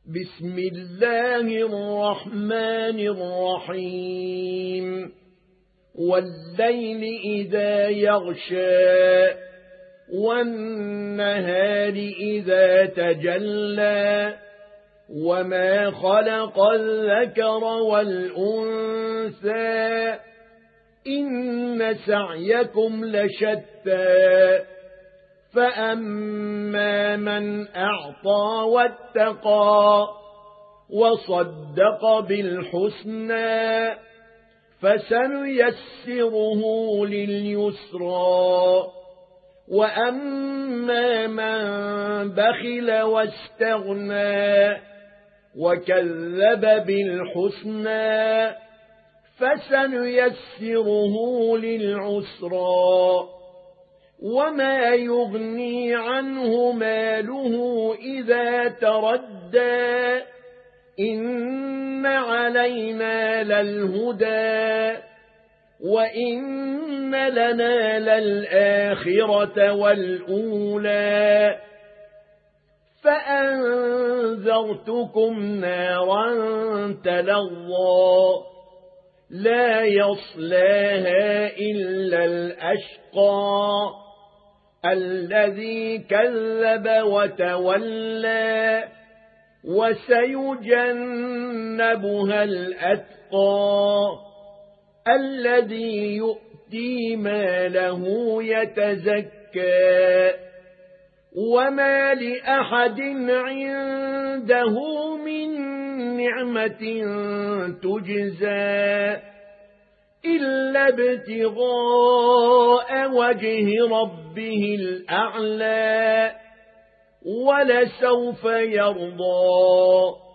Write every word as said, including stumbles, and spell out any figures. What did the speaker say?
بسم الله الرحمن الرحيم والليل إذا يغشى والنهار إذا تجلى وما خلق الذكر والأنثى إن سعيكم لشتى فأما من أعطى واتقى وصدق بالحسنى فسنيسره لليسرى وأما من بخل واستغنى وكذب بالحسنى فسنيسره للعسرى وما يغني عنه ماله إذا تردى إن علينا للهدى وإن لنا للآخرة والأولى فأنذرتكم نارا تلظى لا يصلاها إلا الأشقى الذي كذب وتولى وسيجنبها الأتقى الذي يؤتي ماله يتزكى وما لأحد عنده من نعمة تجزى إلا ابتغاء وجه ربه الأعلى ولسوف يرضى